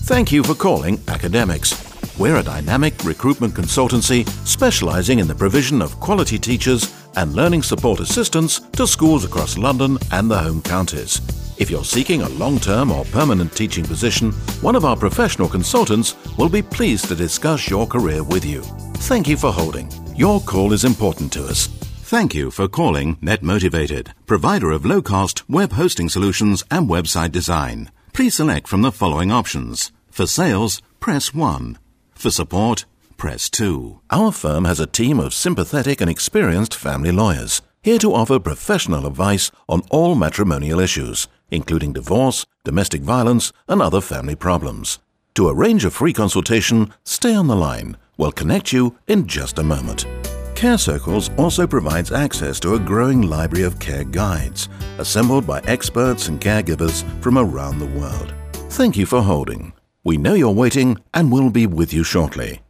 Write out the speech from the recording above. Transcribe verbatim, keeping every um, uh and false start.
Thank you for calling Academics. We're a dynamic recruitment consultancy specializing in the provision of quality teachers and learning support assistance to schools across London and the home counties. If you're seeking a long-term or permanent teaching position, one of our professional consultants will be pleased to discuss your career with you. Thank you for holding. Your call is important to us. Thank you for calling NetMotivated, provider of low-cost web hosting solutions and website design. Please select from the following options. For sales, press one. For support, press two. Our firm has a team of sympathetic and experienced family lawyers, here to offer professional advice on all matrimonial issues, including divorce, domestic violence, and other family problems. To arrange a free consultation, stay on the line. We'll connect you in just a moment. Care Circles also provides access to a growing library of care guides, assembled by experts and caregivers from around the world. Thank you for holding. We know you're waiting and we'll be with you shortly.